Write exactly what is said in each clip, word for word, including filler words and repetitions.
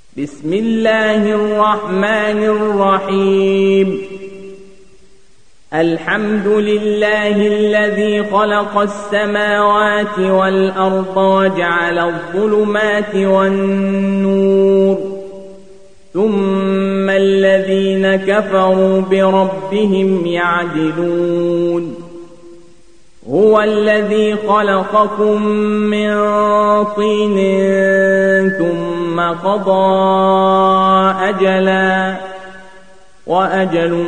بسم الله الرحمن الرحيم الحمد لله الذي خلق السماوات والأرض وجعل الظلمات والنور ثم الذين كفروا بربهم يعدلون هو الذي خلقكم من طين ثم قضى أجلا وأجل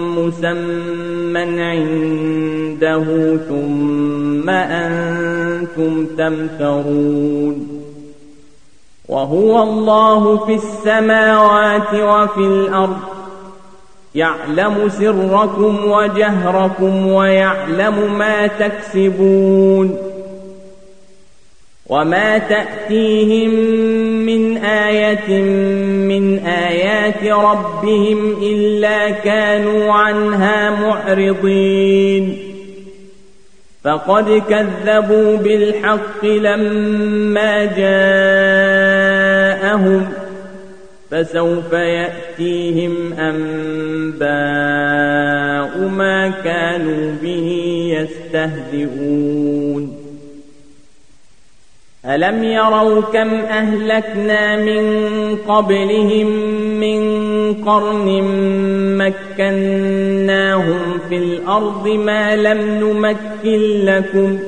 مسمى عنده ثم أنتم تمترون وهو الله في السماوات وفي الأرض يعلم سركم وجهركم ويعلم ما تكسبون وما تأتيهم من آية من آيات ربهم إلا كانوا عنها معرضين فقد كذبوا بالحق لما جاءهم فسوف يأتيهم أنباء ما كانوا به يستهزئون ألم يروا كم أهلكنا من قبلهم من قرن مكناهم في الأرض ما لم نمكن لكم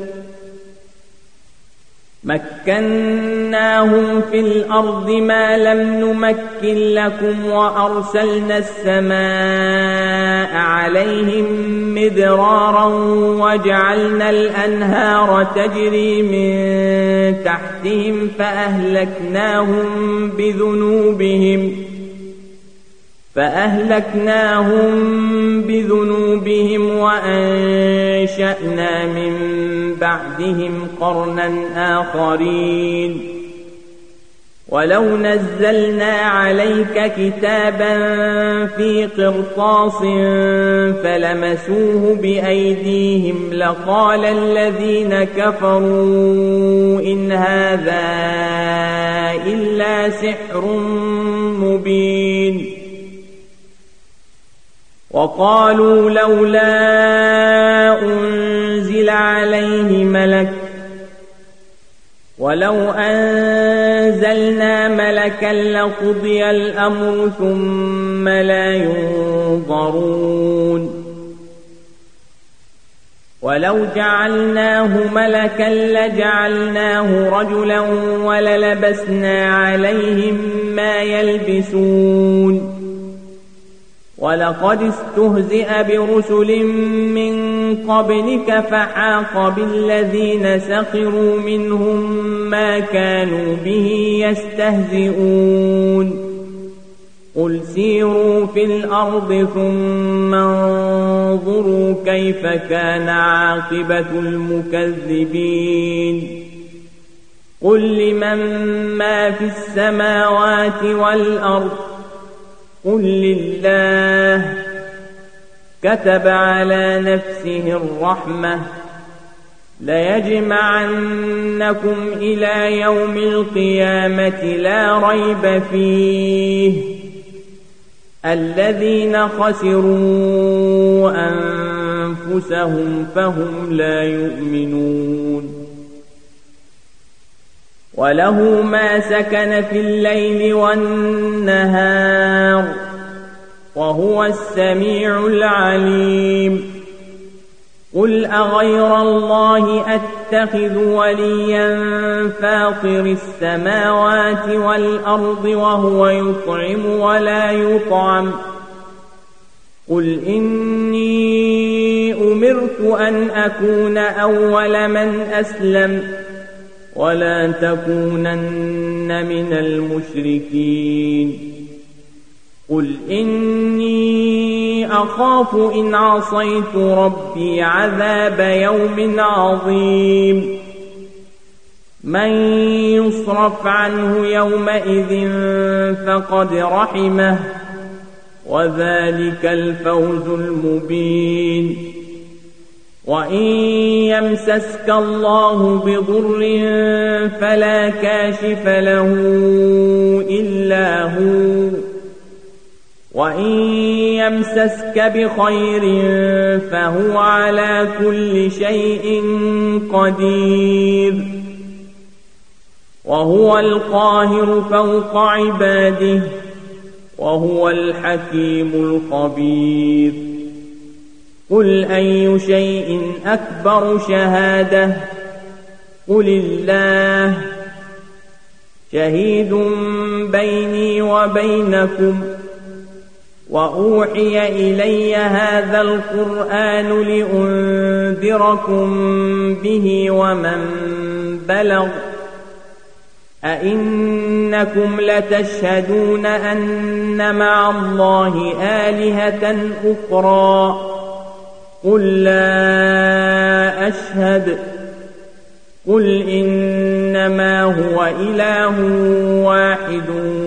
مكناهم في الأرض ما لم نمكن لكم وأرسلنا السماء عليهم مدرارا وجعلنا الأنهار تجري من تحتهم فأهلكناهم بذنوبهم فأهلكناهم بذنوبهم وأنشأنا من بعدهم قرنا آخرين ولو نزلنا عليك كتابا في قرطاس فلمسوه بأيديهم لقال الذين كفروا إن هذا إلا سحر مبين وقالوا لولا أنزل عليه ملك ولو أنزلنا ملكا لقضي الأمر ثم لا ينظرون ولو جعلناه ملكا لجعلناه رجلا وللبسنا عليهم ما يلبسون ولقد استهزئ برسل من قبلك فحاق بالذين سخروا منهم ما كانوا به يستهزئون قل سيروا في الأرض ثم انظروا كيف كان عاقبة المكذبين قل لمن ما في السماوات والأرض قل لله كتب على نفسه الرحمة ليجمعنكم إلى يوم القيامة لا ريب فيه الذين خسروا أنفسهم فهم لا يؤمنون وله ما سكن في الليل والنهار وهو السميع العليم قل أغير الله أتخذ وليا فاطر السماوات والأرض وهو يطعم ولا يطعم قل إني أمرت أن أكون أول من أسلم ولا تكونن من المشركين قل إني أخاف إن عصيت ربي عذاب يوم عظيم من يصرف عنه يومئذ فقد رحمه وذلك الفوز المبين وإن يمسسك الله بضر فلا كاشف له إلا وإن يمسسك بخير فهو على كل شيء قدير وهو القاهر فوق عباده وهو الحكيم الخبير قل أي شيء أكبر شهادة قل الله شهيد بيني وبينكم وأوحي إلي هذا القرآن لأنذركم به ومن بلغ أئنكم لتشهدون أن مع الله آلهة أخرى قل لا أشهد قل إنما هو إله واحد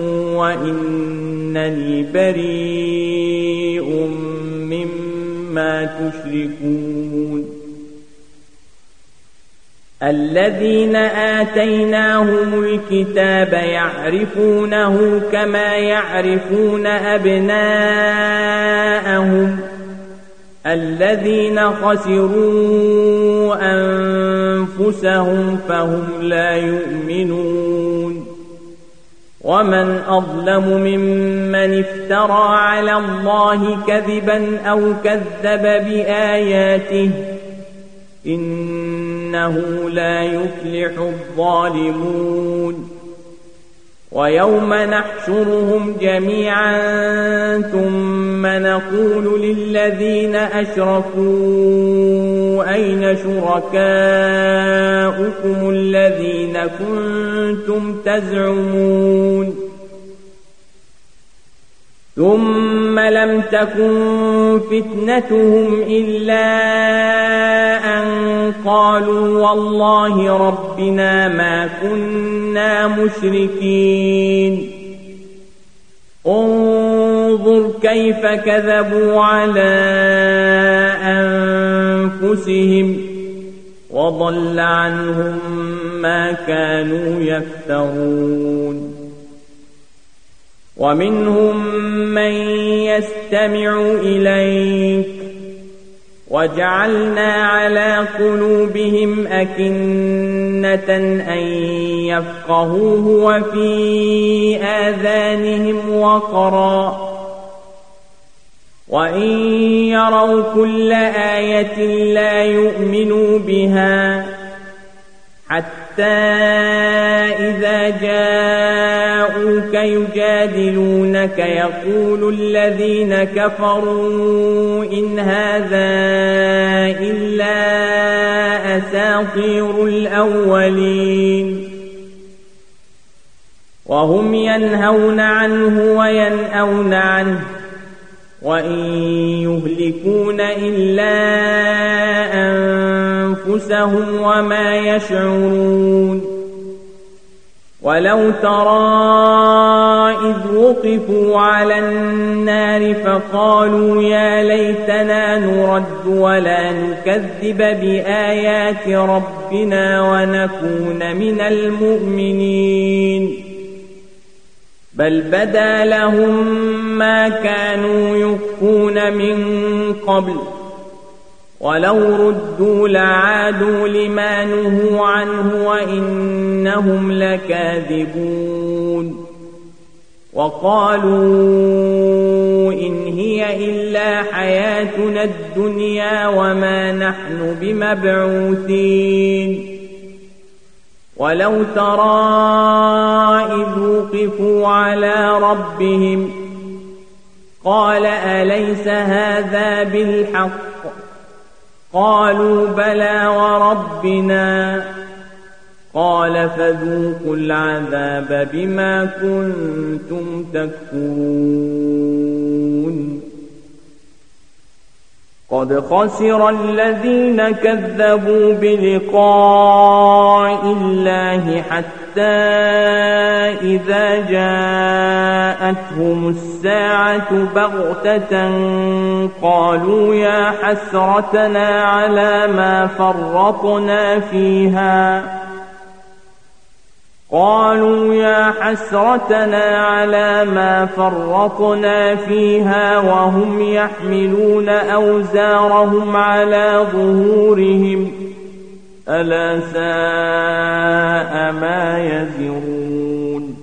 وإنني بريء مما تشركون الذين آتيناهم الكتاب يعرفونه كما يعرفون أبناءهم الذين خسروا أنفسهم فهم لا يؤمنون ومن أظلم ممن افترى على الله كذبا أو كذب بآياته إنه لا يفلح الظالمون ويوم نحشرهم جميعا ثم نقول للذين أشركوا أين شركاؤكم الذين كنتم تزعمون ثم لم تكن فتنتهم إلا أن قالوا والله ربنا ما كنا مشركين انظر كيف كذبوا على أنفسهم وضل عنهم ما كانوا يفترون ومنهم من يستمع إليك وجعلنا على قلوبهم أكنة أن يفقهوه وفي آذانهم وقرا وإن يروا كل آية لا يؤمنوا بها حتى إذا جاءوك يجادلونك يقول الذين كفروا إن هذا إلا أساطير الأولين وهم ينهون عنه وينأون عنه وإن يهلكون إلا أنفسهم وما يشعرون ولو ترى إذ وقفوا على النار فقالوا يا ليتنا نرد ولا نكذب بآيات ربنا ونكون من المؤمنين بل بدا لهم ما كانوا يخفون من قبل ولو ردوا لعادوا لما نهوا عنه وإنهم لكاذبون وقالوا إن هي إلا حياتنا الدنيا وما نحن بمبعوثين ولو ترى إذ وقفوا على ربهم قال أليس هذا بالحق قالوا بلى وربنا قال فذوقوا العذاب بما كنتم تكفرون قد خسر الذين كذبوا بلقاء الله حتى إذا جاءتهم الساعة بغتة قالوا يا حسرتنا على ما فرطنا فيها قالوا يا حسرتنا على ما فرطنا فيها وهم يحملون أوزارهم على ظهورهم ألا ساء ما يزرون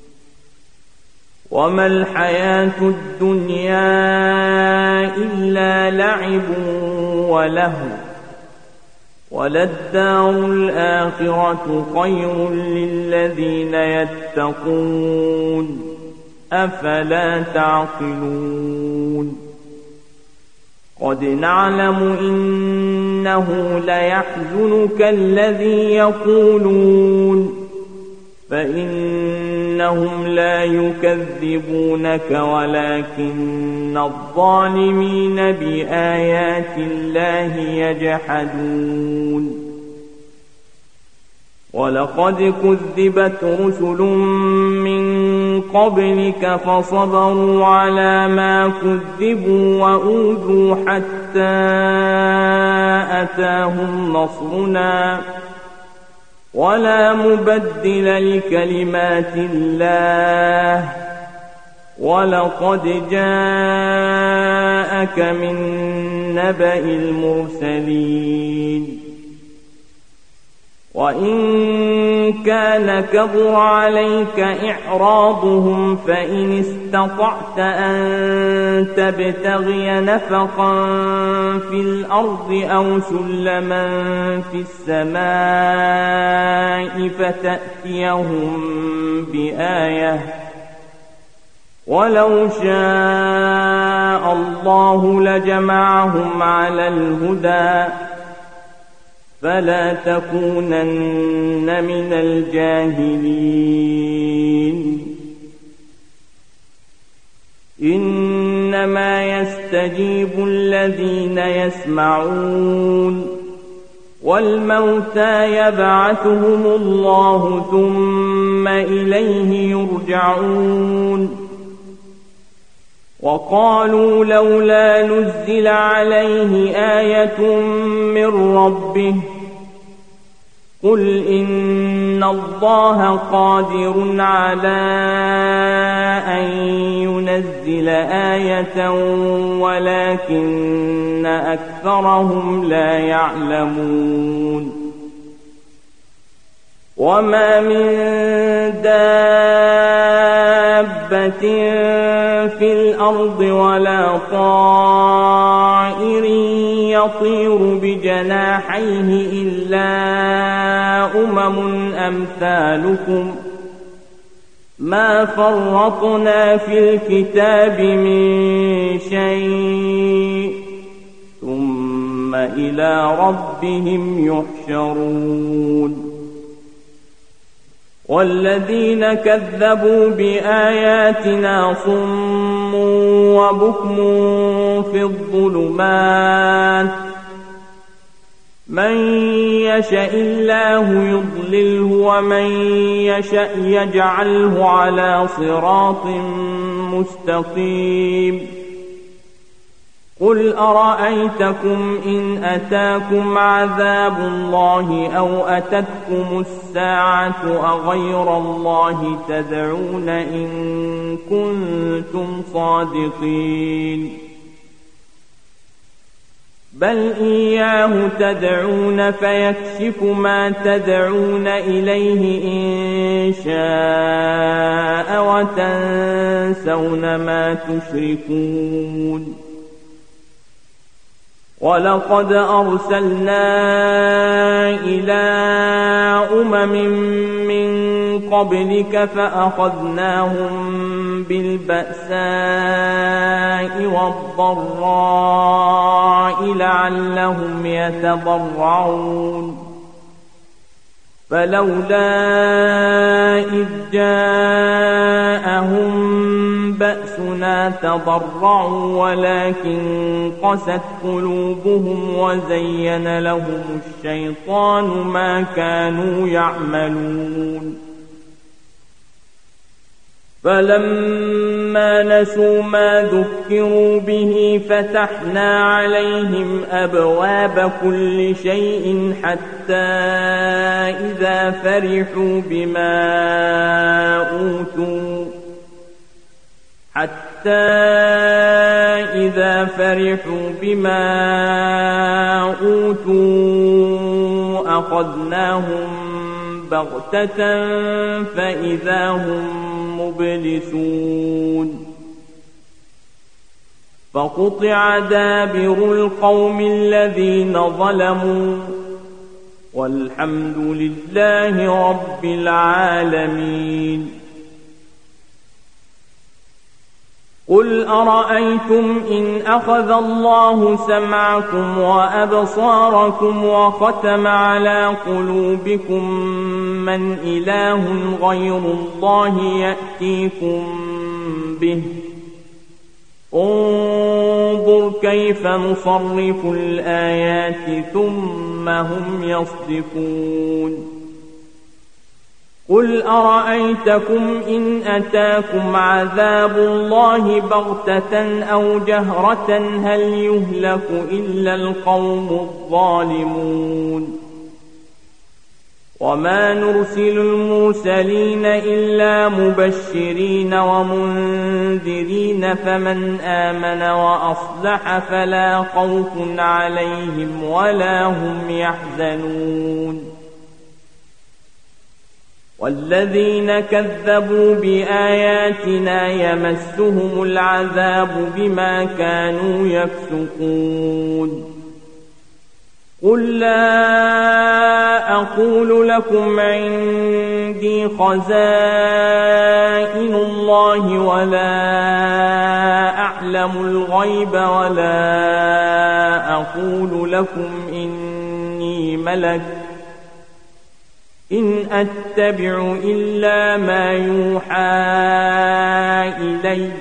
وما الحياة الدنيا إلا لعب ولهو وللدار الآخرة خير للذين يتقون أفلا تعقلون قد نعلم إنه ليحزنك الذي يقولون فإنهم لا يكذبونك ولكن الظالمين بآيات الله يجحدون ولقد كذبت رسل من قبلك فصبروا على ما كذبوا وأوذوا حتى أتاهم نصرنا ولا مبدل لكلمات الله ولقد جاءك من نبأ المرسلين وإن كان كبر عليك إعراضهم فإن استطعت أن تبتغي نفقا في الأرض أو سلما في السماء فتأتيهم بآية ولو شاء الله لجمعهم على الهدى فلا تكونن من الجاهلين إنما يستجيب الذين يسمعون والموتى يبعثهم الله ثم إليه يرجعون وقالوا لولا نزل عليه آية من ربه قل إن الله قادر على أن ينزل آية ولكن أكثرهم لا يعلمون وما من دابة في الأرض ولا طائر يطير بجناحيه إلا أمم أمثالكم ما فرطنا في الكتاب من شيء ثم إلى ربهم يحشرون والذين كذبوا بآياتنا صم وبكم في الظلمات من يشاء الله يضلله ومن يشاء يجعله على صراط مستقيم قل أرأيتكم إن أتاكم عذاب الله أو أتتكم الساعة أغير الله تدعون إن كنتم صادقين بل إياه تدعون فيكشف ما تدعون إليه إن شاء وتنسون ما تشركون ولقد أرسلنا إلى أمم من قبلك فأخذناهم بالبأساء والضراء لعلهم يتضرعون فلولا إذ جاءهم بأسنا تضرعوا ولكن قست قلوبهم وزين لهم الشيطان ما كانوا يعملون فلما فلما نسوا ما ذكروا به فتحنا عليهم أبواب كل شيء حتى إذا فرحوا بما أوتوا حتى إذا فرحوا بما أوتوا أخذناهم بغتة فإذا هم مبلسون فقطع دابر القوم الذين ظلموا والحمد لله رب العالمين. قل أرأيتم إن أخذ الله سمعكم وأبصاركم وختم على قلوبكم من إله غير الله يأتيكم به انظر كيف نصرف الآيات ثم هم يصدفون. قل أرأيتكم إن أتاكم عذاب الله بغتة أو جهرة هل يهلك إلا القوم الظالمون. وما نرسل المرسلين إلا مبشرين ومنذرين فمن آمن وأصلح فلا خوف عليهم ولا هم يحزنون. والذين كذبوا بآياتنا يمسهم العذاب بما كانوا يفسقون. قل لا أقول لكم عندي خزائن الله ولا أعلم الغيب ولا أقول لكم إني ملك إن أتبع إلا ما يوحى إلي.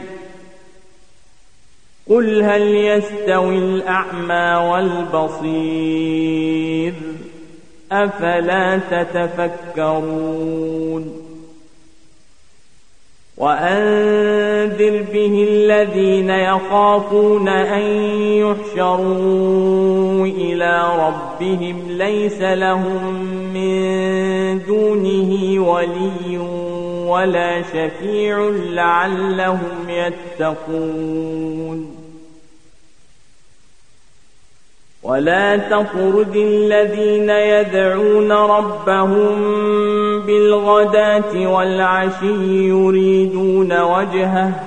قل هل يستوي الأعمى والبصير أفلا تتفكرون. وأنذر به الذين يخافون أن يحشروا إلى ربهم ليس لهم من دونه ولي ولا شفيع لعلهم يتقون. ولا تطرد الذين يدعون ربهم بالغداة والعشي يريدون وجهه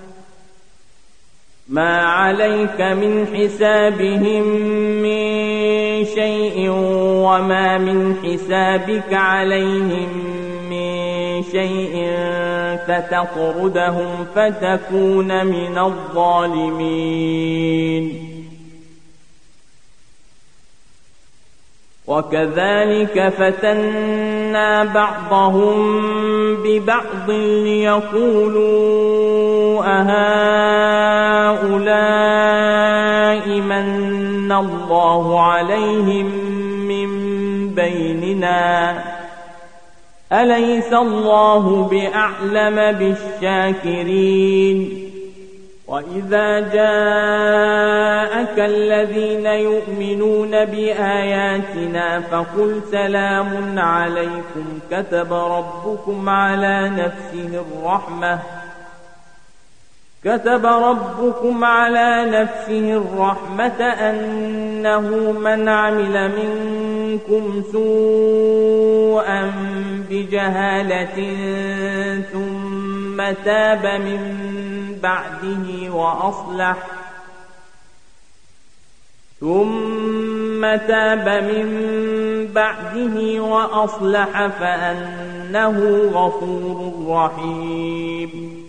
ما عليك من حسابهم من شيء وما من حسابك عليهم من شيء فتطردهم فتكون من الظالمين. وكذلك فتنا بعضهم ببعض ليقولوا أهؤلاء من الله عليهم من بيننا أليس الله بأعلم بالشاكرين. وإذا جاءك الذين يؤمنون بآياتنا فقل سلام عليكم كتب ربكم على نفسه الرحمة كتب ربكم على نفسه الرحمة أنه من عمل منكم سوءا بجهالة ثم تاب من بعده وأصلح ثم تاب من بعده وأصلح فأنه غفور رحيم.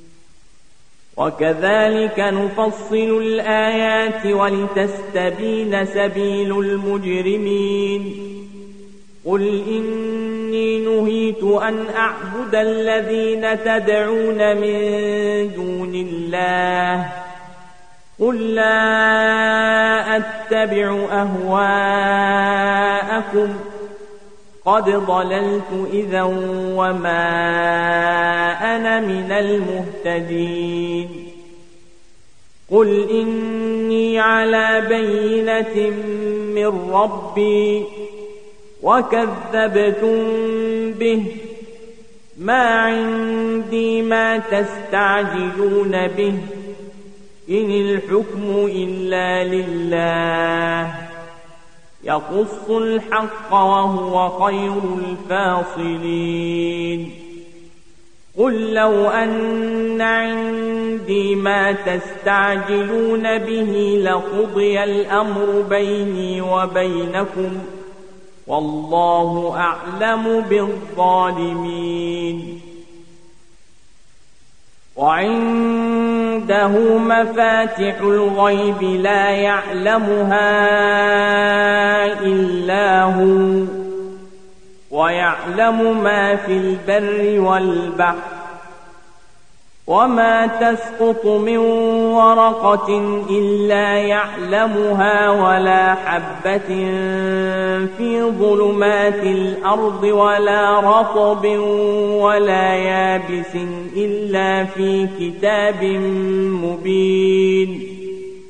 وكذلك نفصل الآيات ولتستبين سبيل المجرمين. قل إني نهيت أن أعبد الذين تدعون من دون الله قل لا أتبع أهواءكم قد ضللت إذا وما أنا من المهتدين قل إني على بينة من ربي وكذبتم به ما عندي ما تستعجلون به إن الحكم إلا لله يقص الحق وهو خير الفاصلين قل لو أن عندي ما تستعجلون به لقضي الأمر بيني وبينكم والله أعلم بالظالمين وعنده مفاتح الغيب لا يعلمها إلا هو ويعلم ما في البر والبحر وما تسقط من ورقة إلا يعلمها ولا حبة في ظلمات الأرض ولا رطب ولا يابس إلا في كتاب مبين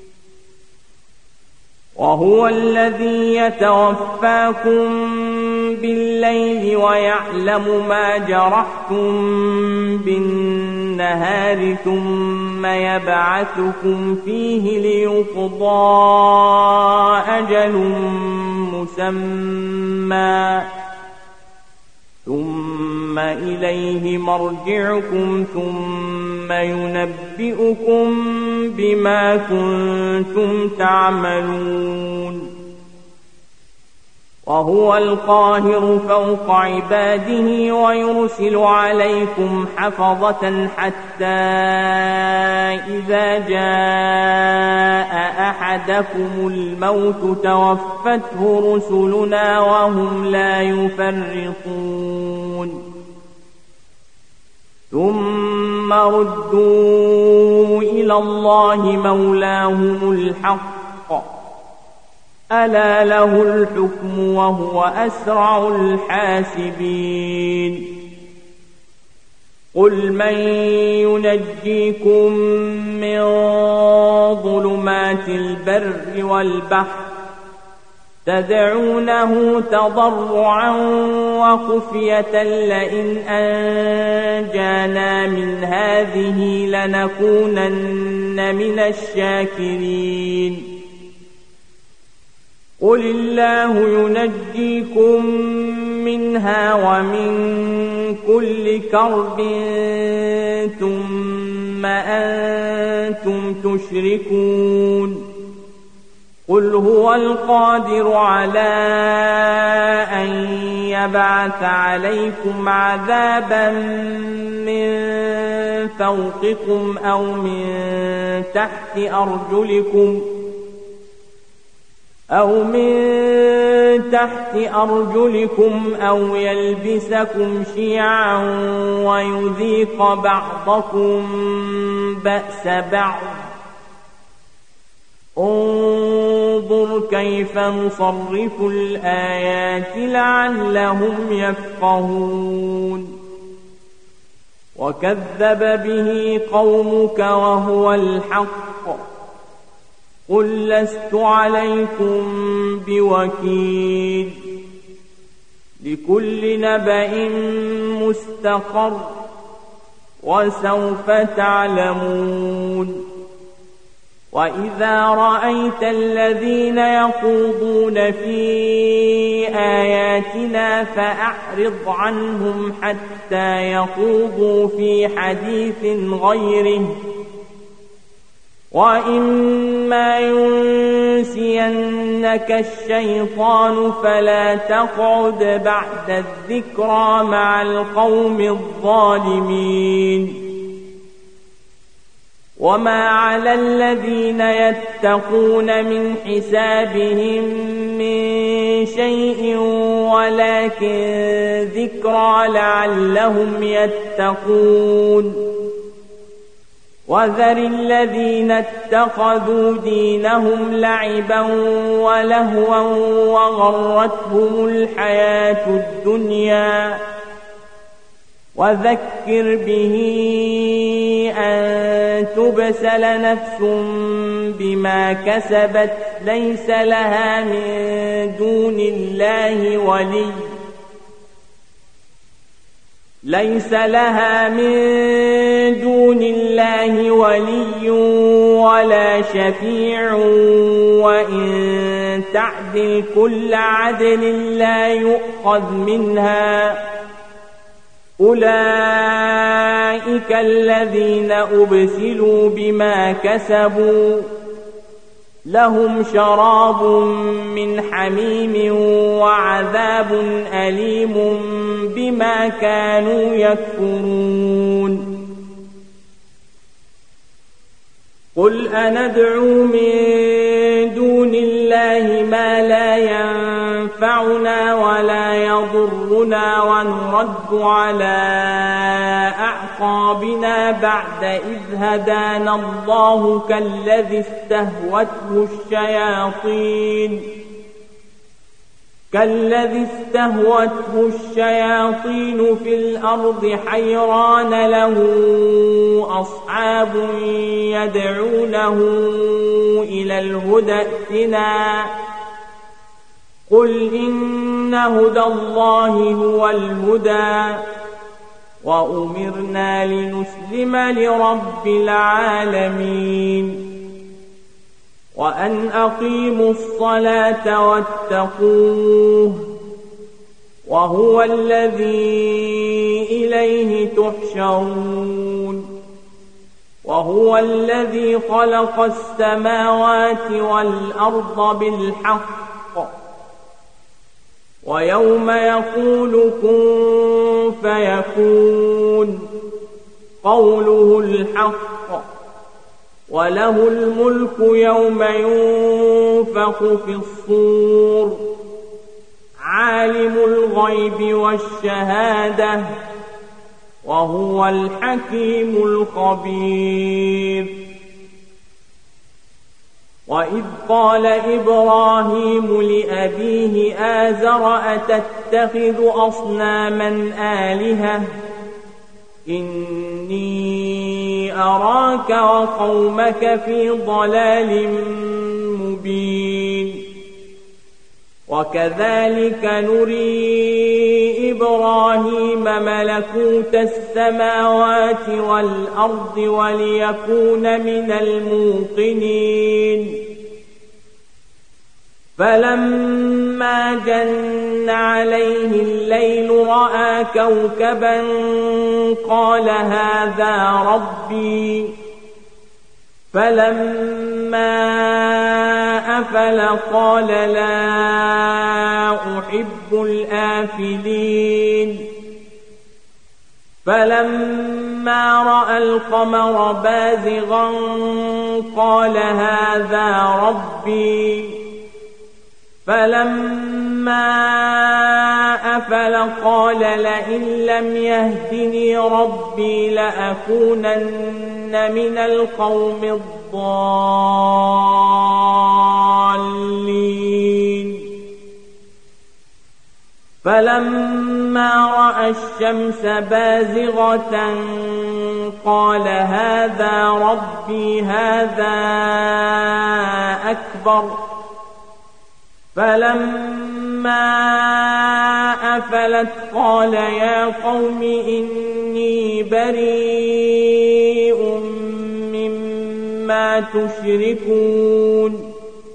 وهو الذي يتوفاكم بالليل ويعلم ما جرحتم بالنهار ثم يبعثكم فيه ليقضى أجل مسمى ثم إليه مرجعكم ثم ينبئكم بما كنتم تعملون وهو القاهر فوق عباده ويرسل عليكم حفظة حتى إذا جاء أحدكم الموت توفته رسلنا وهم لا يفرطون ثم ردوا إلى الله مولاهم الحق ألا له الحكم وهو أسرع الحاسبين قل من ينجيكم من ظلمات البر والبحر تدعونه تضرعا وخفية لئن أنجانا من هذه لنكونن من الشاكرين قل الله ينجيكم منها ومن كل كرب ثم أنتم تشركون قل هو القادر على أن يبعث عليكم عذابا من فوقكم أو من تحت أرجلكم أو من تحت أرجلكم أو يلبسكم شيعا ويذيق بعضكم بأس بعض انظر كيف نصرف الآيات لعلهم يفقهون وكذب به قومك وهو الحق قل لست عليكم بوكيل لكل نبأ مستقر وسوف تعلمون وإذا رأيت الذين يخوضون في آياتنا فأعرض عنهم حتى يخوضوا في حديث غيره وإما ينسينك الشيطان فلا تقعد بعد الذكرى مع القوم الظالمين وما على الذين يتقون من حسابهم من شيء ولكن ذكرى لعلهم يتقون وذر الذين اتخذوا دينهم لعبا ولهوا وغرتهم الحياة الدنيا وذكر به أن تبسل نفس بما كسبت ليس لها من دون الله ولي ليس لها من دون الله ولي ولا شفيع وإن تعدل كل عدل لا يؤخذ منها أولئك الذين أبسلوا بما كسبوا لهم شراب من حميم وعذاب أليم بما كانوا يكفرون قل أندعو من دون الله ما لا ينفعنا ولا يضرنا ونرد على أعقابنا بعد إذ هدانا الله كالذي استهوته الشياطين كالذي استهوته الشياطين في الأرض حيران له أصحاب يدعونه إلى الهدى ائتنا قل إن هدى الله هو الهدى وأمرنا لنسلم لرب العالمين وأن أقيموا الصلاة واتقوه وهو الذي إليه تحشرون وهو الذي خلق السماوات والأرض بالحق ويوم يقول كن فيكون قوله الحق وله الملك يوم ينفخ في الصور عالم الغيب والشهادة وهو الحكيم الخبير وإذ قال إبراهيم لأبيه آزر أتتخذ أصناما آلهة إني أراك وقومك في ضلال مبين وكذلك نري إبراهيم ملكوت السماوات والأرض وليكون من الموقنين فلما جن عليه الليل رأى كوكبا قال هذا ربي فلما أفل قال لا أحب الآفلين فلما رأى القمر بازغا قال هذا ربي فلما أفل قال لئن لم يهدني ربي لأكونن من القوم الضالين فلما رأى الشمس بازغة قال هذا ربي هذا أكبر فلما أفلت قال يا قوم إني بريء مما تشركون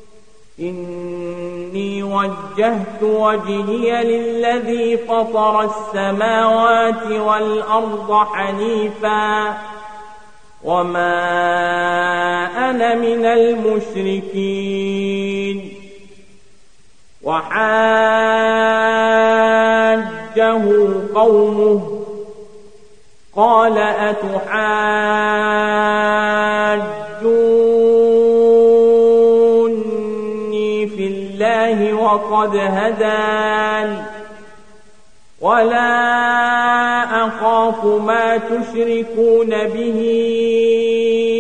إني وجهت وجهي للذي فطر السماوات والأرض حنيفا وما أنا من المشركين وحاجه قومه قال أتحاجوني في الله وقد هدان ولا أخاف ما تشركون به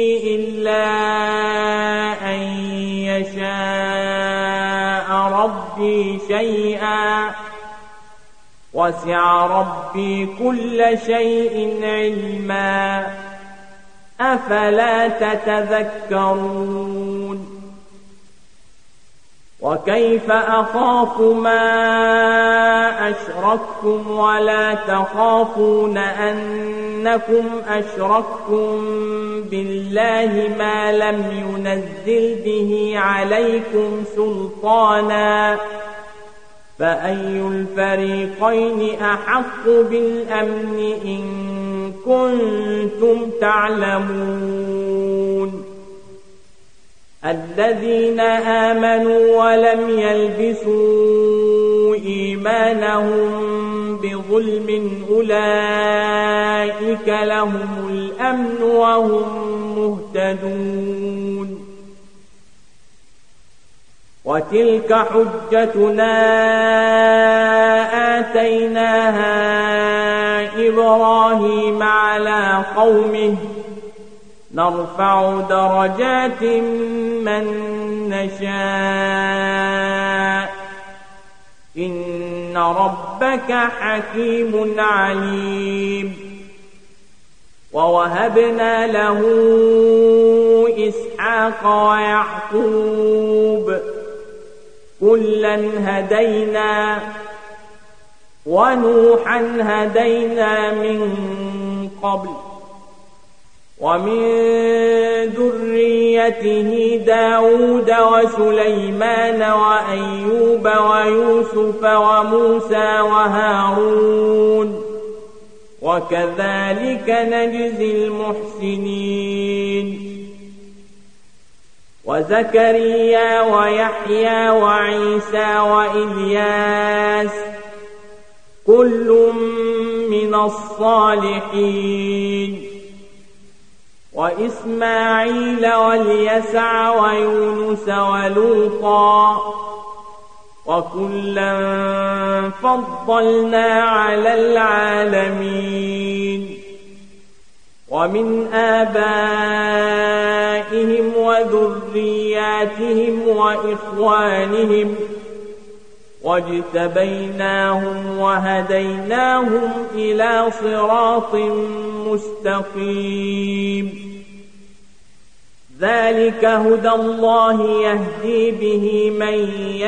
وسع ربي كل شيء علما أفلا تتذكرون وكيف أخاف ما أشركتم ولا تخافون أنكم أشركتم بالله ما لم ينزل به عليكم سلطانا فأي الفريقين أحق بالأمن إن كنتم تعلمون الذين آمنوا ولم يلبسوا إيمانهم بظلم أولئك لهم الأمن وهم مهتدون وتلك حجتنا آتيناها إبراهيم على قومه نرفع درجات من نشاء إن ربك حكيم عليم ووهبنا له إسحاق ويعقوب كلا هدينا ونوحا هدينا من قبل ومن ذريته داود وسليمان وأيوب ويوسف وموسى وهارون وكذلك نجزي المحسنين وزكريا ويحيى وعيسى وإلياس كل من الصالحين وإسماعيل واليسع ويونس ولوطا وكلا فضلنا على العالمين ومن آبائهم وذرياتهم وإخوانهم واجتبيناهم وهديناهم إلى صراط مستقيم ذلك هدى الله يهدي به من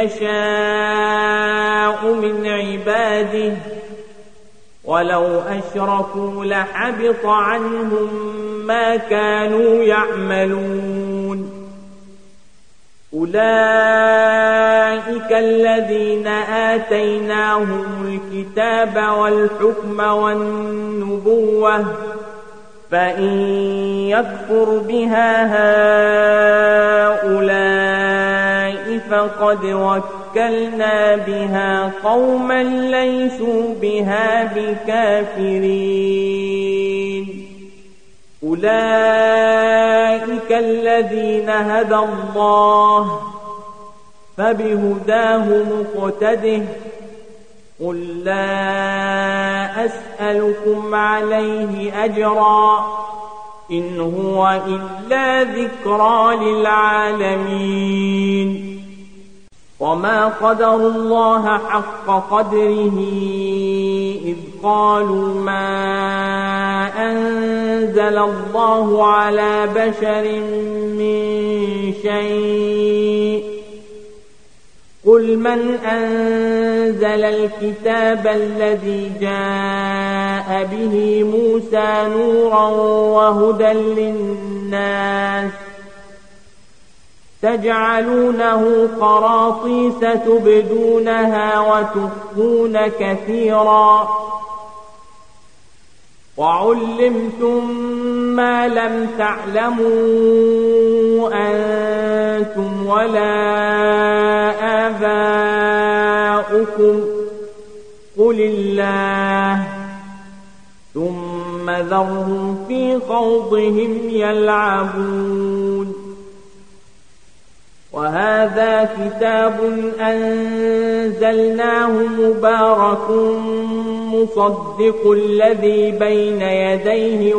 يشاء من عباده ولو أشركوا لحبط عنهم ما كانوا يعملون أولئك الذين آتيناهم الكتاب والحكم والنبوة فإن يكفر بها هؤلاء فقد وكلنا بها قوما ليسوا بها بكافرين أولئك الذين هدى الله فبهداه مقتده قل لا أسألكم عليه أجرا إن هو إلا ذكرى للعالمين وما قدر الله حق قدره إذ قالوا ما أنزل الله على بشر من شيء قل من أنزل الكتاب الذي جاء به موسى نورا وهدى للناس تجعلونه قراطيس تبدونها وتخفون كثيرا وعلمتم ما لم تعلموا أنتم ولا آباؤكم قل الله ثم ذرهم في خوضهم يلعبون وهذا كتاب أنزلناه مبارك مصدق الذي بين يديه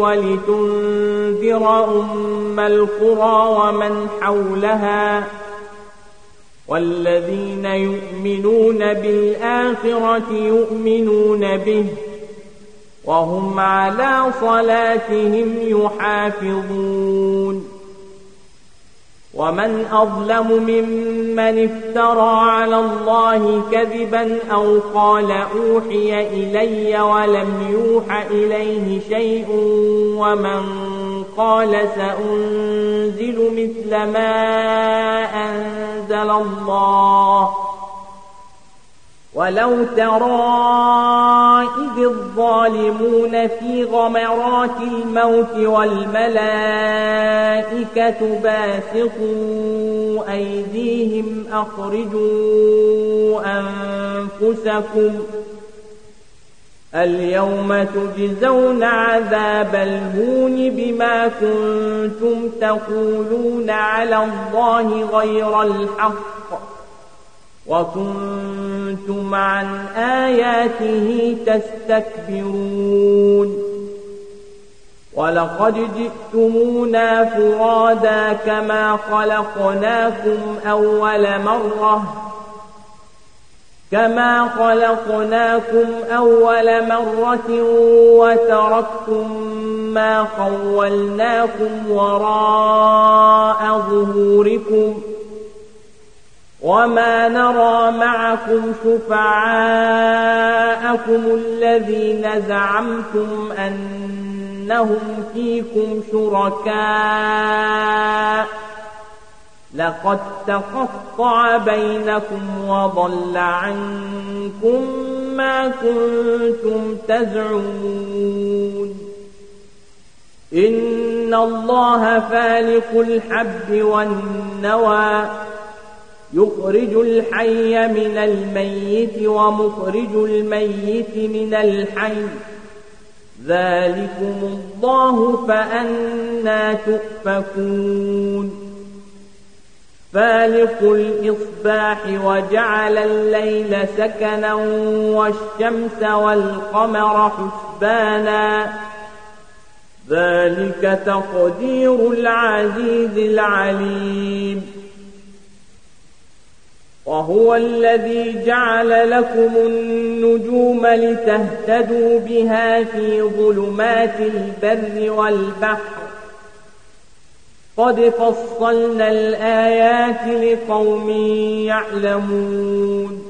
ولتنذر أم القرى ومن حولها والذين يؤمنون بالآخرة يؤمنون به وهم على صلاتهم يحافظون ومن أظلم ممن افترى على الله كذبا أو قال أوحي إلي ولم يوح إليه شيء ومن قال سأنزل مثل ما أنزل الله ولو ترى إذ الظالمون في غمرات الموت والملائكة باسطوا أيديهم أخرجوا أنفسكم اليوم تجزون عذاب الهون بما كنتم تقولون على الله غير الحق وكنتم عن آياته تستكبرون ولقد جئتمونا فرادا كما خلقناكم أول مرة كما خلقناكم أول مرة وتركتم ما خولناكم وراء ظهوركم وما نرى معكم شفعاءكم الذين زعمتم أنهم فيكم شركاء لقد تقطع بينكم وضل عنكم ما كنتم تزعمون إن الله فالق الحب والنوى يخرج الحي من الميت ومخرج الميت من الحي ذلكم الله فأنى تؤفكون فالق الإصباح وجعل الليل سكنا والشمس والقمر حسبانا ذلك تقدير العزيز العليم وهو الذي جعل لكم النجوم لتهتدوا بها في ظلمات البر والبحر قد فصلنا الآيات لقوم يعلمون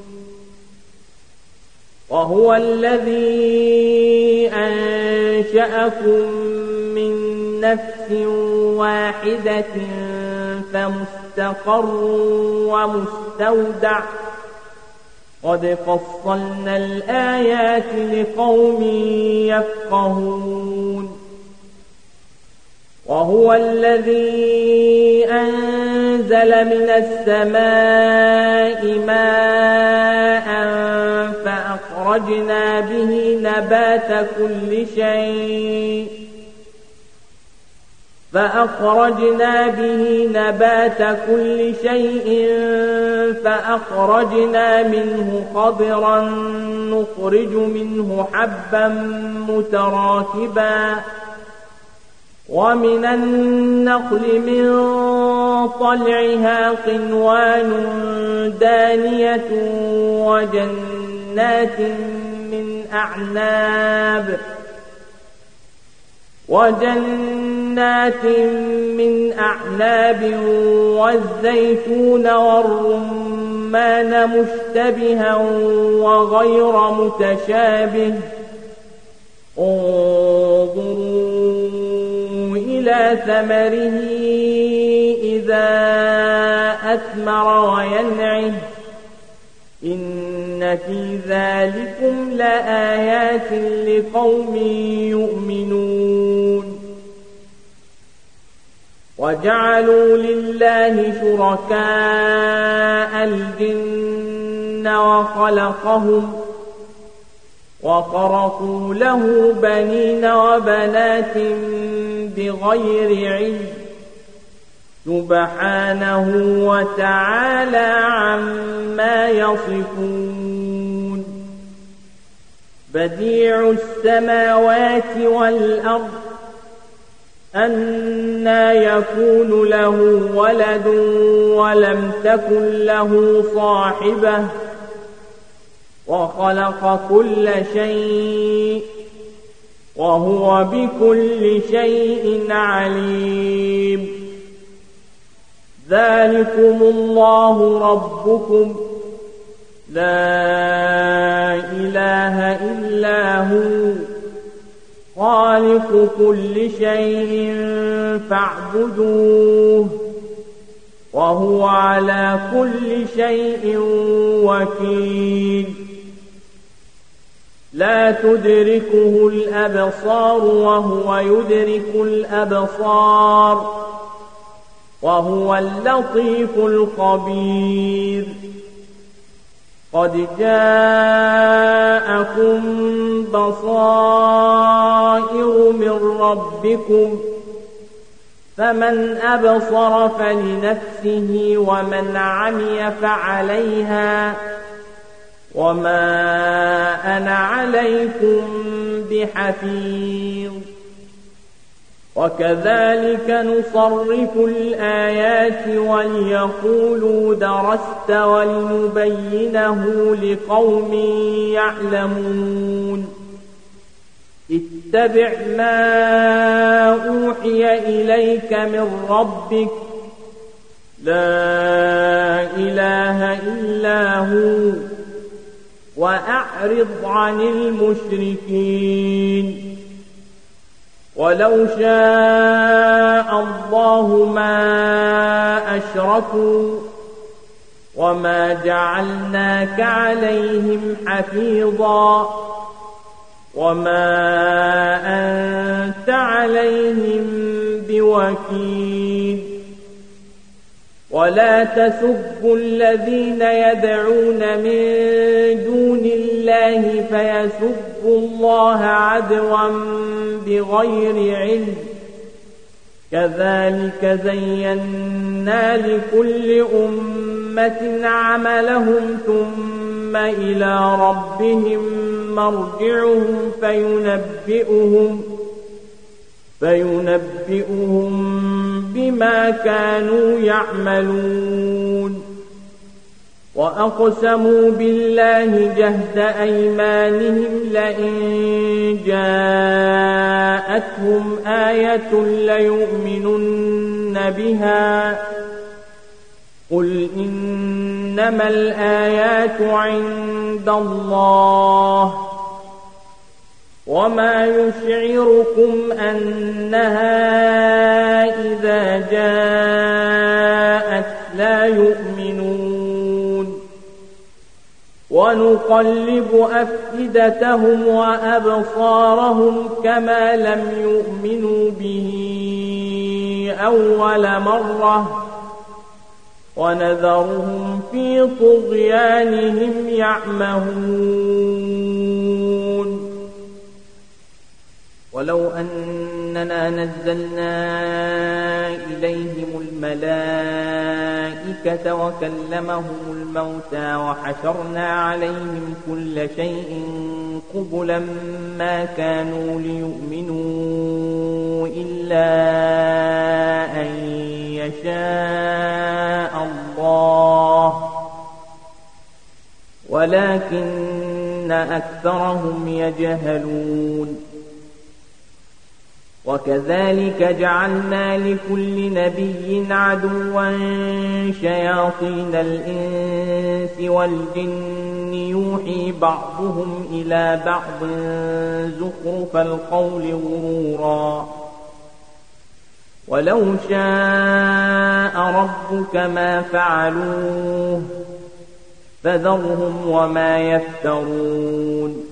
وهو الذي أنشأكم من نفس واحدة فمستقر ومستودع قد فصلنا الآيات لقوم يفقهون وهو الذي أنزل من السماء ماء فأخرجنا به نبات كل شيء فأخرجنا به نبات كل شيء فأخرجنا منه خضرا نخرج منه حبا متراكبا ومن النخل من طلعها قنوان دانية وجنات من أعناب وجنات من أعناب والزيتون والرمان مشتبها وغير متشابه انظروا إلى ثمره إذا أثمر وينعه إن في ذلكم لآيات لقوم يؤمنون وجعلوا لله شركاء الجن وخلقهم وخرقوا له بنين وبنات بغير علم سبحانه وتعالى عما يصفون بديع السماوات والأرض أنى يكون له ولد ولم تكن له صاحبة وخلق كل شيء وهو بكل شيء عليم. ذلكم الله ربكم لا إله إلا هو خالق كل شيء فاعبدوه وهو على كل شيء وكيل. لا تدركه الأبصار وهو يدرك الأبصار وهو اللطيف الخبير. قد جاءكم بصائر من ربكم فمن أبصر فلنفسه ومن عمي فعليها وما أنا عليكم بحفيظ. وكذلك نصرف الآيات وليقولوا درست ولنبينه لقوم يعلمون. اتبع ما أوحي إليك من ربك لا إله إلا هو وأعرض عن المشركين. ولو شاء الله ما أشركوا وما جعلناك عليهم حفيظا وما أنت عليهم بوكيل. ولا تسبوا الذين يدعون من دون الله فيسبوا الله عدوا بغير علم. كذلك زينا لكل أمة عملهم ثم إلى ربهم مرجعهم فينبئهم فينبئهم بما كانوا يعملون. وأقسموا بالله جهد أيمانهم لئن جاءتهم آية ليؤمنن بها قل إنما الآيات عند الله وما يشعركم أنها إذا جاءت لا يؤمنون. ونقلب أفئدتهم وأبصارهم كما لم يؤمنوا به أول مرة ونذرهم في طغيانهم يعمهون. ولو أننا نزلنا إليهم الملائكة وكلمهم الموتى وحشرنا عليهم كل شيء قبلا ما كانوا ليؤمنوا إلا أن يشاء الله ولكن أكثرهم يجهلون. وكذلك جعلنا لكل نبي عدوا شياطين الإنس والجن يوحي بعضهم إلى بعض زخرف القول غرورا. ولو شاء ربك ما فعلوه فذرهم وما يفترون.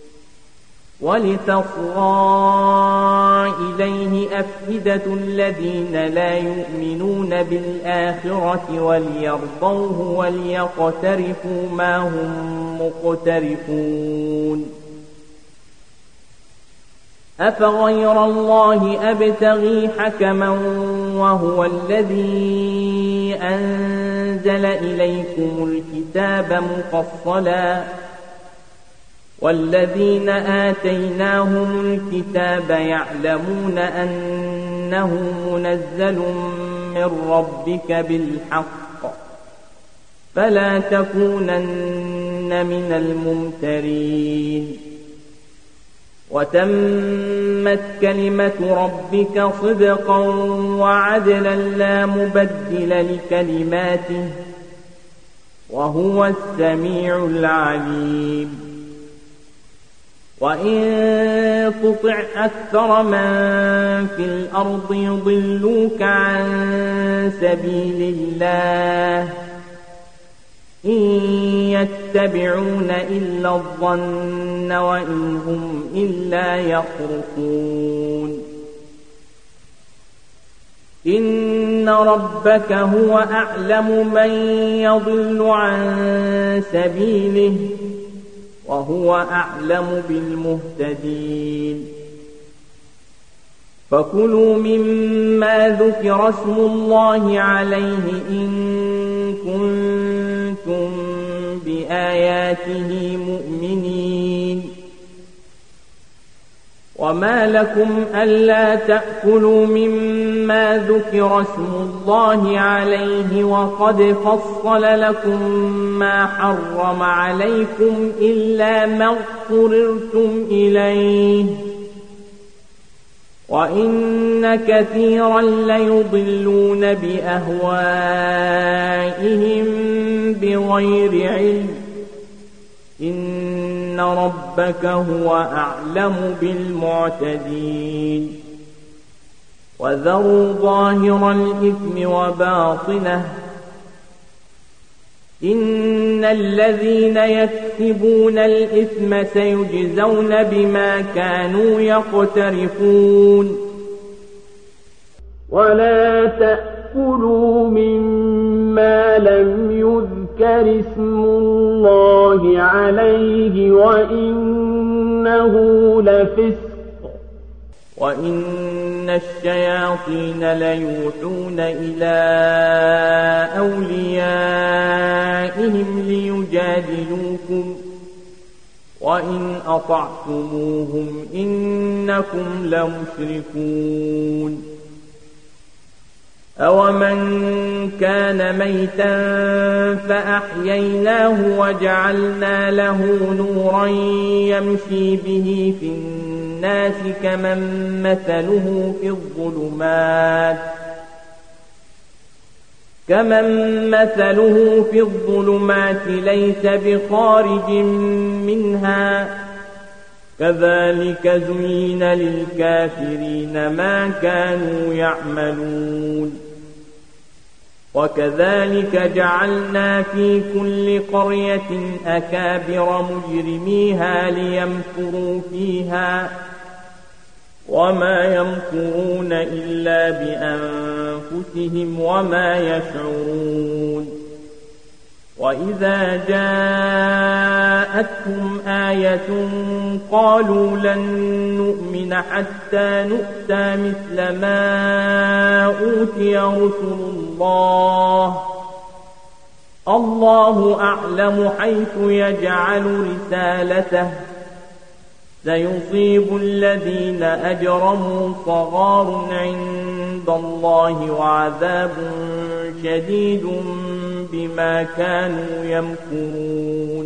ولتصغى إليه أفئدة الذين لا يؤمنون بالآخرة وليرضوه وليقترفوا ما هم مقترفون. أفغير الله أبتغي حكما وهو الذي أنزل إليكم الكتاب مفصلا والذين آتيناهم الكتاب يعلمون أن إنه منزل من ربك بالحق فلا تكونن من الممترين وتمت كلمة ربك صدقا وعدلا لا مبدل لكلماته وهو السميع العليم وإن تطع أكثر من في الأرض يضلوك عن سبيل الله إن يتبعون إلا الظن وإن هم إلا يخرصون إن ربك هو أعلم من يضل عن سبيله وهو أعلم بالمهتدين فكلوا مما ذكر اسم الله عليه إن كنتم بآياته مؤمنين وما لكم ألا تأكلوا مما ذكر اسم الله عليه وقد فصل لكم ما حرم عليكم إلا ما اضطررتم إليه وإن كثيرا ليضلون بأهوائهم بغير علم إن ربك هو أعلم بالمعتدين وذروا ظاهر الإثم وباطنه إن الذين يكسبون الإثم سيجزون بما كانوا يقترفون ولا تأكلوا مما لم يذكر اسم الله عليه وإنه لفسق وإن الشياطين ليوحون إلى أوليائهم ليجادلوكم وإن أطعتموهم إنكم لمشركون أومن كان ميتا فأحييناه وجعلنا له نورا يمشي به في الناس كمن مثله في الظلمات كمن مثله في الظلمات ليس بخارج منها كذلك زين للكافرين ما كانوا يعملون وكذلك جعلنا في كل قرية أكابر مجرميها ليمكروا فيها وما يمكرون إلا بأنفسهم وما يشعرون وإذا جاءتهم آية قالوا لن نؤمن حتى نؤتى مثل ما أوتي رسل الله الله أعلم حيث يجعل رسالته سيصيب الذين أجرموا صغار عند الله وعذاب شديد بما كانوا يمكرون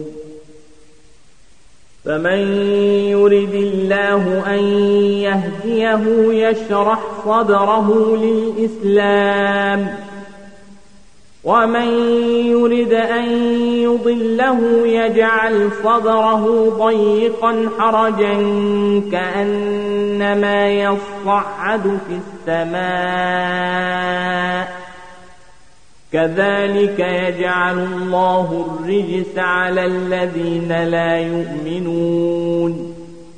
فمن يرد الله أن يهديه يشرح صدره للإسلام ومن يرد أن يضله يجعل صدره ضيقا حرجا كأنما يصعد في السماء كذلك يجعل الله الرجس على الذين لا يؤمنون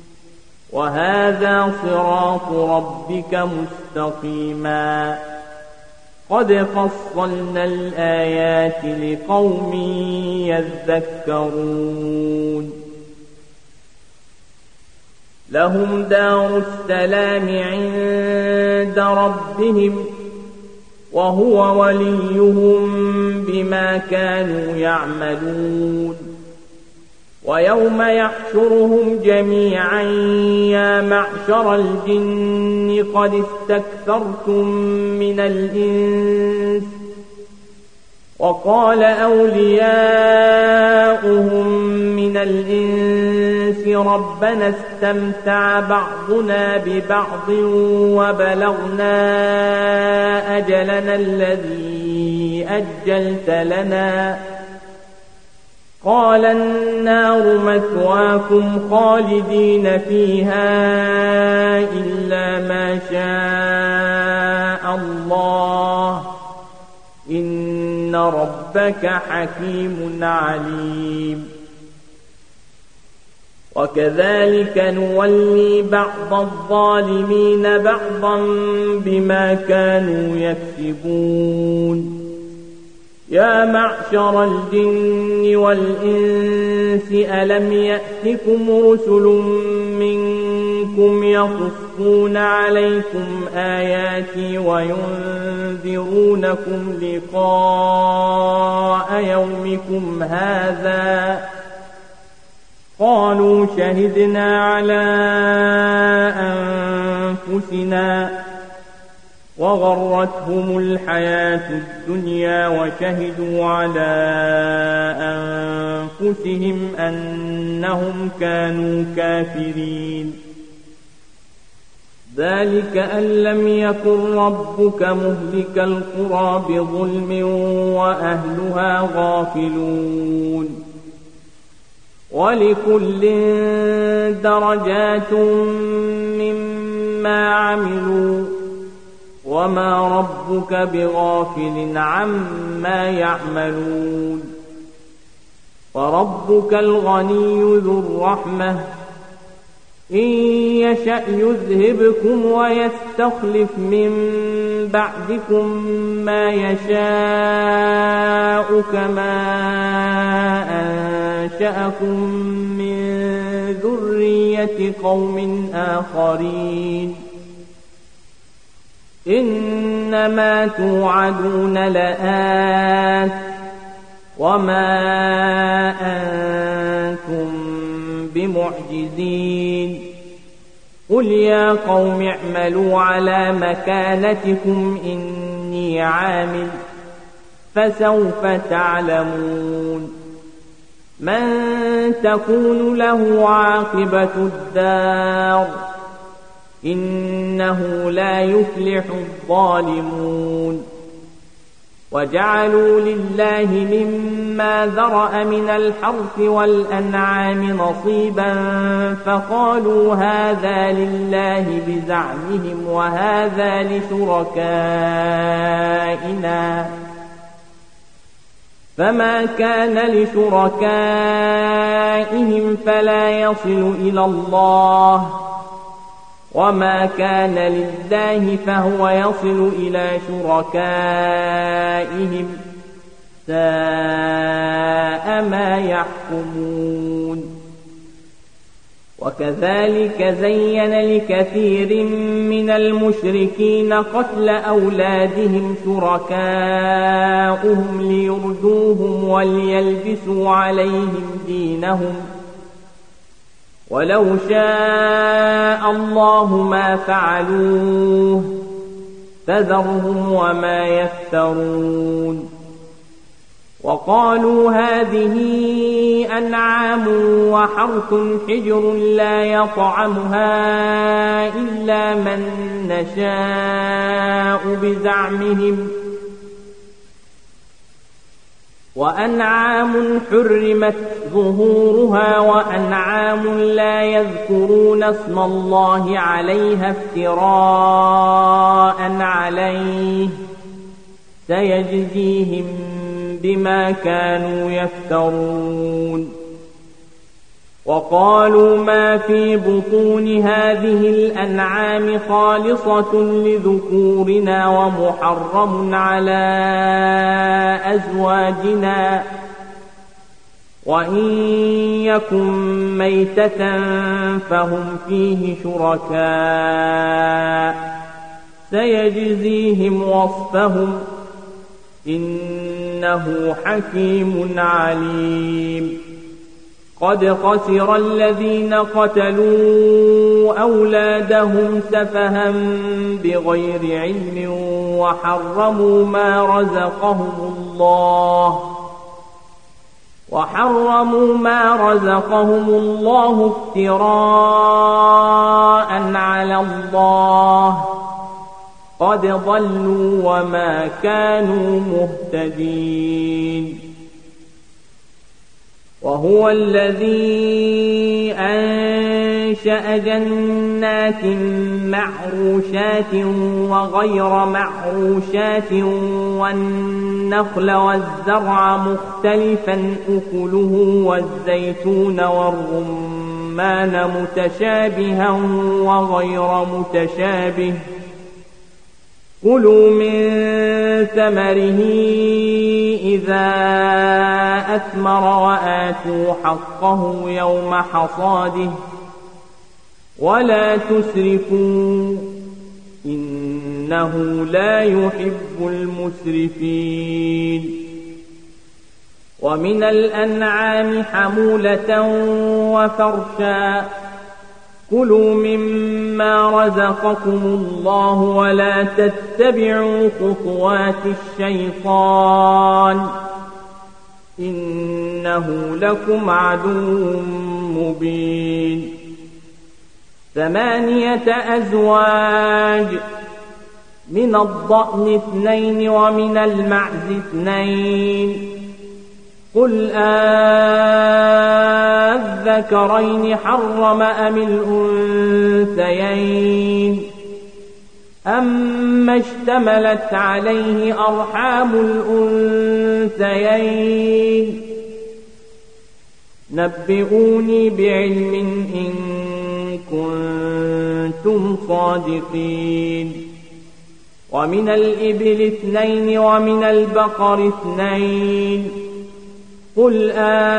وهذا صراط ربك مستقيما قد فصلنا الآيات لقوم يذكرون لهم دار السلام عند ربهم وهو وليهم بما كانوا يعملون ويوم يحشرهم جميعا يا معشر الجن قد استكثرتم من الإنس وقال أولياؤهم من الإنس ربنا استمتع بعضنا ببعض وبلغنا أجلنا الذي أجلت لنا قال النار مثواكم خالدين فيها إلا ما شاء الله إن ربك حكيم عليم وكذلك نولي بعض الظالمين بعضا بما كانوا يكسبون يا معشر الجن والإنس ألم يأتكم رسل منكم يقصون عليكم آياتي وينذرونكم لقاء يومكم هذا قالوا شهدنا على أنفسنا وغرتهم الحياة الدنيا وشهدوا على أنفسهم أنهم كانوا كافرين ذلك أن لم يكن ربك مهلك القرى بظلم وأهلها غافلون ولكل درجات مما عملوا وما ربك بغافل عما يعملون وربك الغني ذو الرحمة إن يشأ يذهبكم ويستخلف من بعدكم ما يشاء كما أنشأكم من ذرية قوم آخرين إنما توعدون لآت وما أنتم بمعجزين قل يا قوم اعملوا على مكانتكم إني عامل فسوف تعلمون من تكون له عاقبة الدار إنه لا يفلح الظالمون وجعلوا لله مما ذرأ من الحرث والأنعام نصيبا فقالوا هذا لله بزعمهم وهذا لشركائنا فما كان لشركائهم فلا يصل إلى الله وما كان لله فهو يصل إلى شركائهم ساء ما يحكمون وكذلك زين لكثير من المشركين قتل أولادهم شركاؤهم ليردوهم وليلبسوا عليهم دينهم ولو شاء الله ما فعلوه فذرهم وما يفترون وقالوا هذه أنعام وحرث حجر لا يطعمها إلا من نشاء بزعمهم وأنعام حرمت ظهورها وأنعام لا يذكرون اسم الله عليها افتراء عليه سيجزيهم بما كانوا يفترون وقالوا ما في بطون هذه الأنعام خالصة لذكورنا ومحرم على أزواجنا وإن يكن ميتة فهم فيه شركاء سيجزيهم وصفهم إنه حكيم عليم قد خسر الذين قتلوا أولادهم سفها بغير علم وحرموا ما رزقهم الله وحرموا ما رزقهم الله افتراء على الله قد ضلوا وما كانوا مهتدين. وهو الذي أنشأ جنات معروشات وغير معروشات والنخل والزرع مختلفا أكله والزيتون والرمان متشابها وغير متشابه كلوا من ثمره إذا أثمر وآتوا حقه يوم حصاده ولا تسرفوا إنه لا يحب المسرفين. ومن الأنعام حمولة وفرشا كلوا مما رزقكم الله ولا تتبعوا خطوات الشيطان إنه لكم عدو مبين. ثمانية أزواج من الضأن اثنين ومن المعز اثنين قل أذكرين حرم أم الأنثيين أما اشتملت عليه أرحام الأنثيين نبئوني بعلم إن كنتم صادقين. ومن الإبل اثنين ومن البقر اثنين قل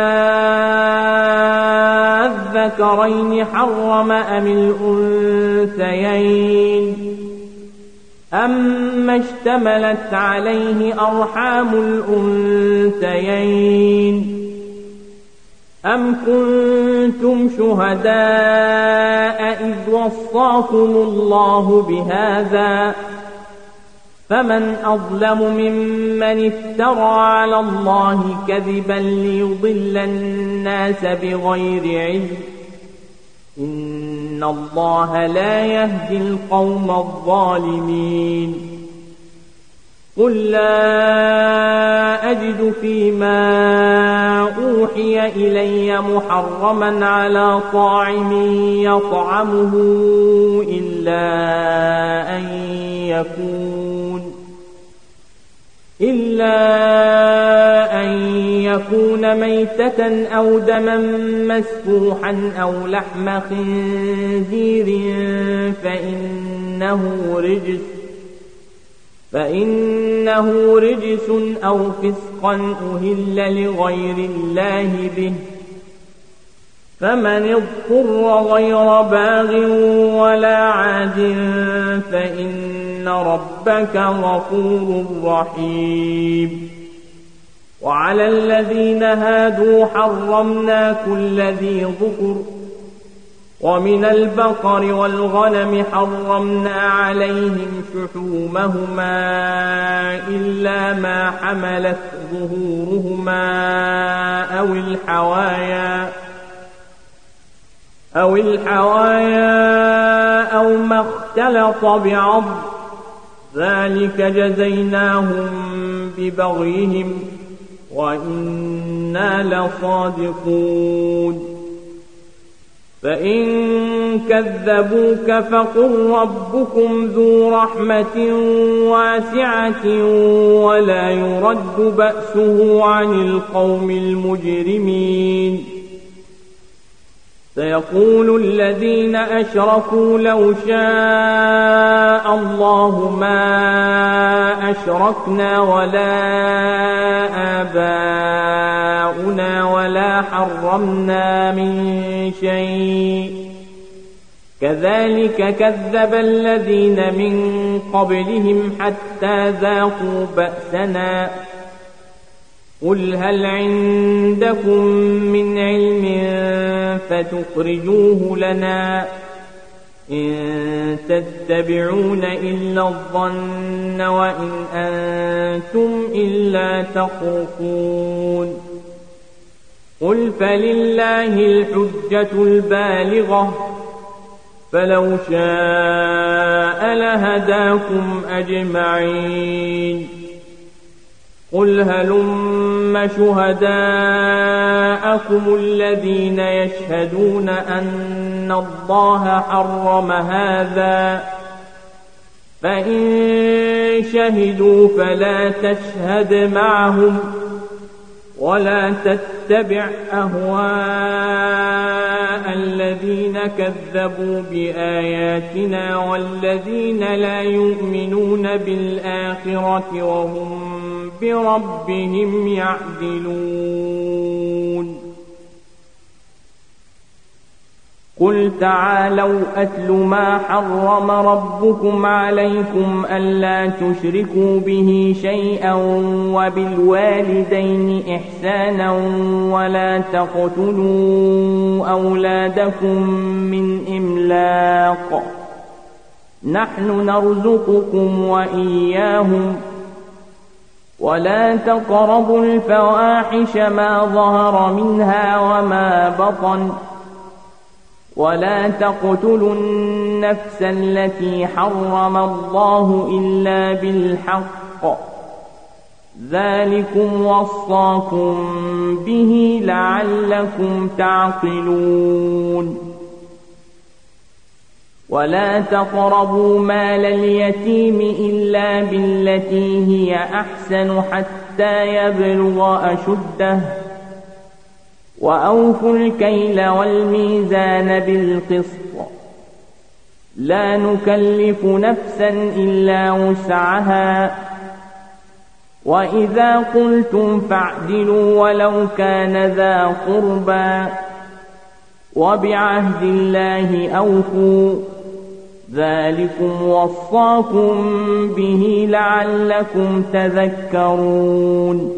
أذكرين حرم أم الأنثيين أما اشتملت عليه أرحام الأنثيين أم كنتم شهداء إذ وصاكم الله بهذا فمن أظلم ممن افترى على الله كذبا ليضل الناس بغير علم إن الله لا يهدي القوم الظالمين. قل لا أجد فيما أوحي إلي محرما على طاعم يطعمه إلا أن يكون إلا أن يكون ميتة أو دما مسفوحا أو لحم خنزير فإنه رجس فإنه رجس أو فسقا أهل لغير الله به فمن اضطر غير باغ ولا عاد فإن ربك غفور رحيم. وعلى الذين هادوا حرمنا كل ذي ظفر ومن البقر والغنم حرمنا عليهم شحومهما إلا ما حملت ظهورهما أو الحوايا أو الحوايا أو ما اختلط بعض ذلك جزيناهم ببغيهم وإنا لصادقون. فإن كذبوك فقل ربكم ذو رحمة واسعة ولا يرد بأسه عن القوم المجرمين. سيقول الذين أشركوا لو شاء الله ما أشركنا ولا آباؤنا ولا حرمنا من شيء كذلك كذب الذين من قبلهم حتى ذاقوا بأسنا قل هل عندكم من علم فتخرجوه لنا إن تتبعون إلا الظن وإن أنتم إلا تخرصون قل فلله الحجة البالغة فلو شاء لهداكم أجمعين قل هلم شهداءكم الذين يشهدون أن الله حرم هذا فإن شهدوا فلا تشهد معهم ولا تتبع أهواء الذين كذبوا بآياتنا والذين لا يؤمنون بالآخرة وهم بربهم يعدلون قل تعالوا أتل ما حرم ربكم عليكم ألا تشركوا به شيئا وبالوالدين إحسانا ولا تقتلوا أولادكم من إملاق نحن نرزقكم وإياهم ولا تقربوا الفواحش ما ظهر منها وما بطن ولا تقتلوا النفس التي حرم الله إلا بالحق ذلكم وصاكم به لعلكم تعقلون ولا تقربوا مال اليتيم إلا بالتي هي أحسن حتى يبلغ أشده وأوفوا الكيل والميزان بالقسط لا نكلف نفسا إلا وسعها وإذا قلتم فاعدلوا ولو كان ذا قربى وبعهد الله أوفوا ذلكم وصاكم به لعلكم تذكرون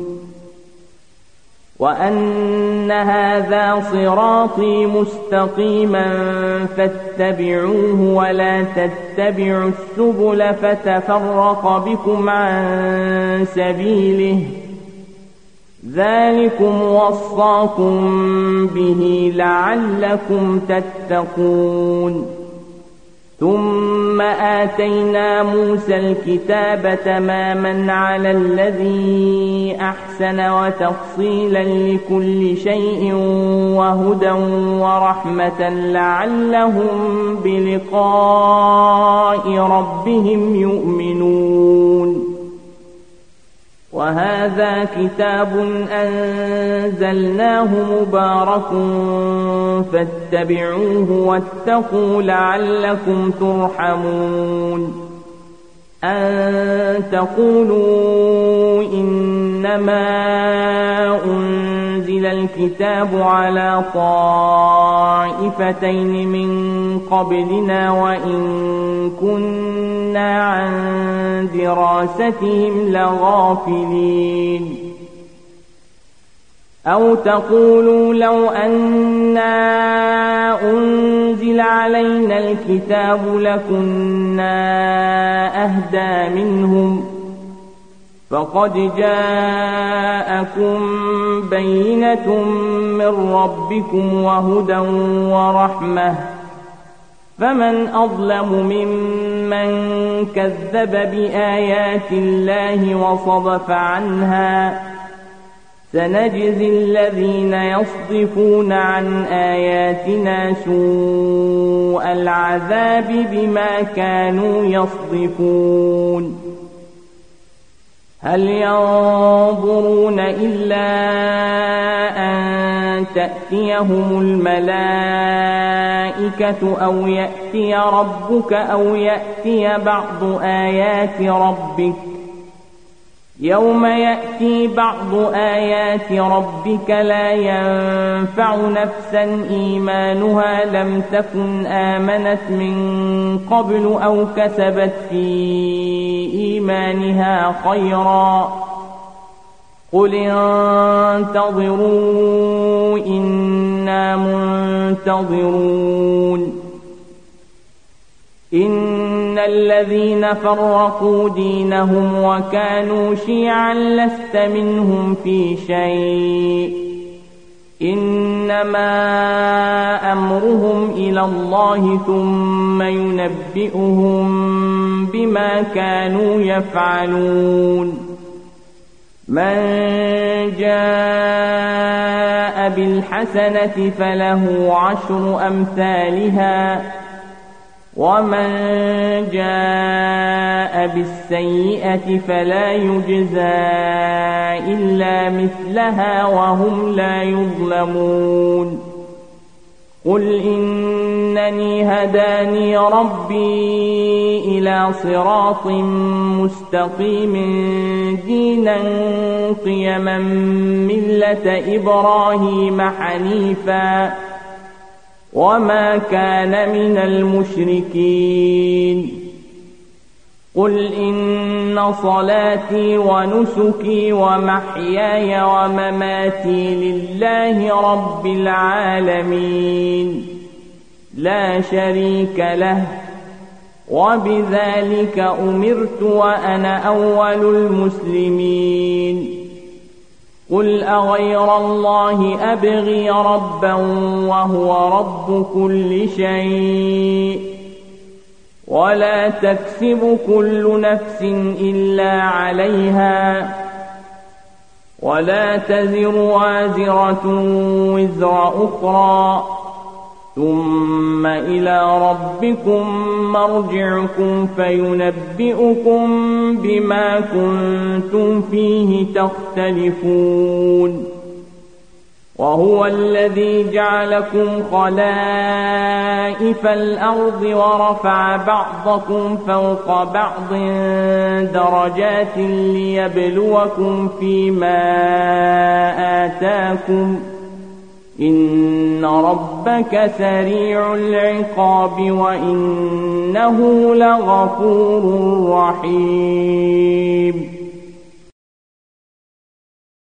وأن هذا صراطي مستقيما فاتبعوه ولا تتبعوا السبل فتفرق بكم عن سبيله ذلكم وصاكم به لعلكم تتقون ثم آتينا موسى الكتاب تماما على الذي أحسن وتفصيلا لكل شيء وهدى ورحمة لعلهم بلقاء ربهم يؤمنون وهذا كتاب أنزلناه مبارك فاتبعوه واتقوا لعلكم ترحمون أن تقولوا إنما أنزل الكتاب على طائفتين من قبلنا وإن كنا عن دراستهم لغافلين أو تقولوا لو أنا أنزل علينا الكتاب لكنا أهدى منهم فقد جاءكم بينة من ربكم وهدى ورحمة فمن أظلم ممن كذب بآيات الله وصدف عنها سنجزي الذين يصدفون عن آياتنا سوء العذاب بما كانوا يصدفون هل ينظرون إلا أن تأتيهم الملائكة أو يأتي ربك أو يأتي بعض آيات ربك يوم يأتي بعض آيات ربك لا ينفع نفسا إيمانها لم تكن آمنت من قبل أو كسبت في إيمانها خيرا قل انتظروا إنا منتظرون إن الذين فرقوا دينهم وكانوا شيعا لست منهم في شيء إنما أمرهم إلى الله ثم ينبئهم بما كانوا يفعلون من جاء بالحسنة فله عشر أمثالها ومن جاء بالسيئة فلا يجزى إلا مثلها وهم لا يظلمون قل إنني هداني ربي إلى صراط مستقيم دينا قيما ملة إبراهيم حنيفا وما كان من المشركين قل إن صلاتي ونسكي ومحياي ومماتي لله رب العالمين لا شريك له وبذلك أمرت وأنا أول المسلمين قل أغير الله أبغي ربا وهو رب كل شيء ولا تكسب كل نفس إلا عليها ولا تزر وازرة وزر أخرى ثم إلى ربكم مرجعكم فينبئكم بما كنتم فيه تختلفون وهو الذي جعلكم خلائف الأرض ورفع بعضكم فوق بعض درجات ليبلوكم فيما آتاكم إن ربك سريع العقاب وإنه لغفور رحيم